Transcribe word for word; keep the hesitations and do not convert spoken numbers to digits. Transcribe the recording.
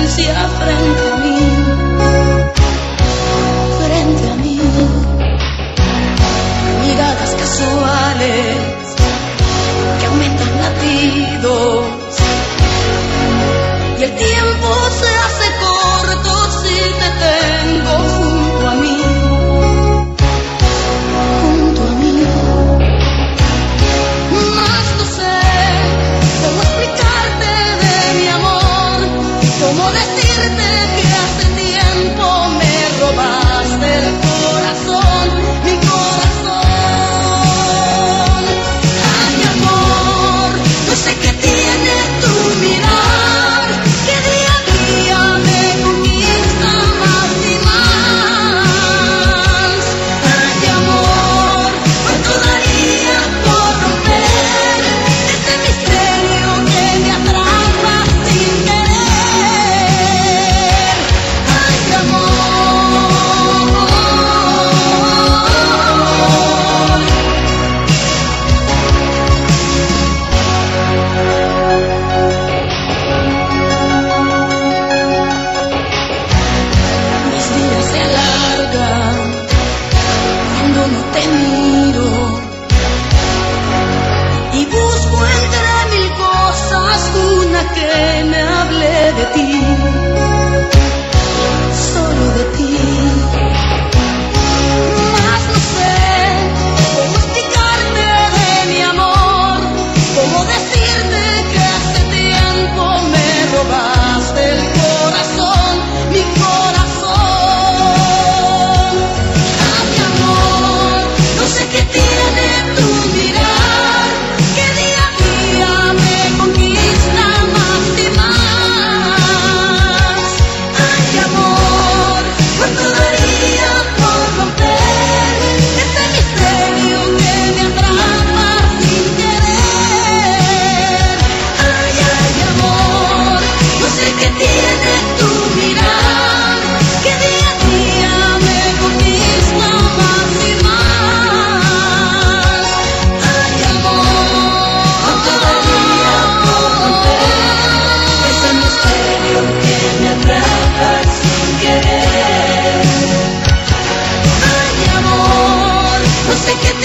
presencia frente a mí, frente a mí. Miradas casuales que aumentan latidos y el tiempo se hace corto si te tengo junto a mí, junto a mí. Más no sé cómo explicarte de mi amor, cómo decirte que hace tiempo me robaste el corazón, mi corazón. Ay, amor, no sé qué tiene tu mirar, que día a día me conquista más y más. Ay, amor, cuánto daría por romper este misterio que me atrapa sin querer. Ay, amor. Mis días se alargan cuando no te miro y busco entre mil cosas una que me hable de ti, solo de ti. Más no sé cómo explicarte de mi amor, cómo decirte que hace tiempo me robaste el corazón, mi corazón. Ay, amor, no sé qué tiene tu mirar, que día a día me conquista más y más. Ay, amor, cuánto daría por romper este misterio que me atrapa sin querer. Ay, ay, amor, no sé qué tiene tu mirar, que día a día me conquista más y más. Ay, amor, cuánto daría por romper ese misterio que me atrapa sin querer. Ay, amor, no sé qué